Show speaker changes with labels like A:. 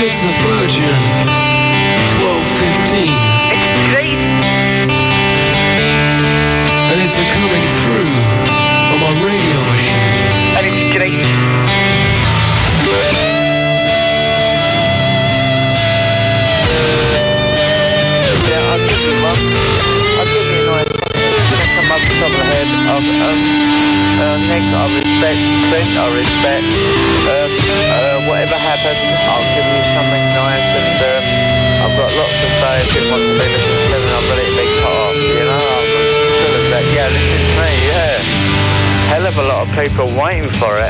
A: It's a Virgin 1215.
B: It's great.
A: And it's a coming through on my radio machine.
B: And it's great. Yeah, I'll give you one. I'll give you a nice one. It's going to come up the top of the head. Nick, I respect. Clint, I respect. Whatever happens, I'll give you something nice, and I've got lots to say. If it wants to be listened to, and I've got it big part, you know. I'm full of that. Yeah, listen to me, yeah. Hell of a lot of people waiting for it.